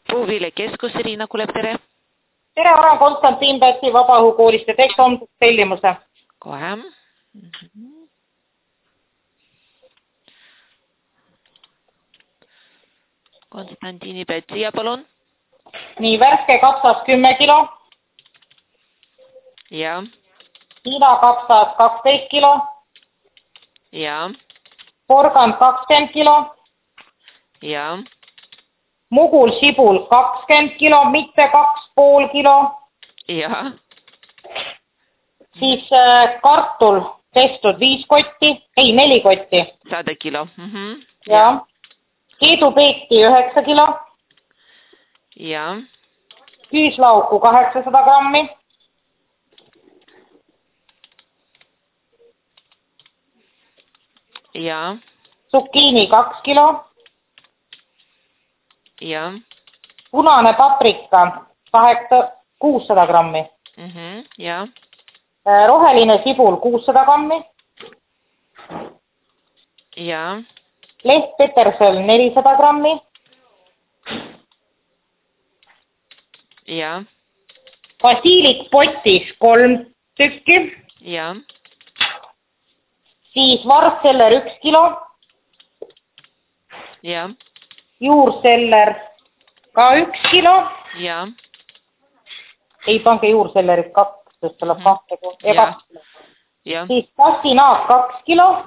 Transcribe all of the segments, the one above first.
Puuviilekeskus, Riina Kulev, tere! Tere, olen Konstantin Pätsi Vabaõhukoolist ja teeks homsest tellimuse. Kohe. Konstantini Pätsi ja palun. Nii, värske kapsas 10 kilo. Ja. Hiina kapsas 12 kilo. Ja. Porgand 20 kilo. Ja. Mugul sibul 20 kilo, mitte 2,5 kilo. Ja. Siis kartul pestud 5 kotti, ei 4 kotti. 100 kilo. Ja. Keedupeeti 9 kilo. Ja. Küüslauku 800 grammi. Ja. Zucchini 2 kilo. Ja. Punane paprika 600 grammi. Ja. Roheline sibul 600 grammi. Ja. Lehtpetersel 400 grammi. Ja. Basiilik potis 3 tükki. Ja. Siis varsseller 1 kilo. Ja. Juurseller ka 1 kilo. Ja. Ei pange juursellerit 2, sest tuleb 2 ja 2 kilo. Ja. Siis pastinaak 2 kilo.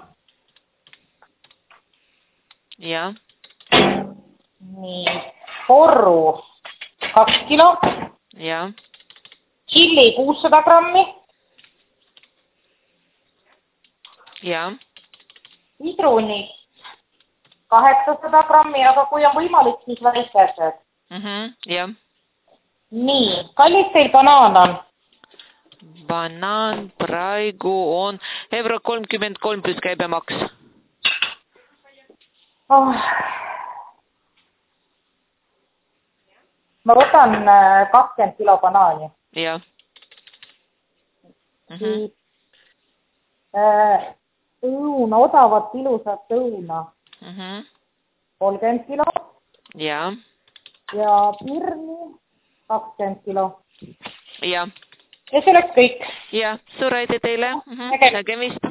Ja. Nii, porru 2 kilo. Ja. Chili 600 grammi. Ja. Sidrunid 800 grammi, aga kui on võimalik, siis väikesed. Ja. Nii, kallis teil banaan on? Banaan praegu on euro 33 plus käibemaks. Ma võtan 20 kilo banaani. Ja. Õuna, odavat ilusat õuna. 30 kilo. Ja. Ja pirni 20 kilo. Ja. Ja see oleks kõik. Ja, suur aitäh teile. Nägemist.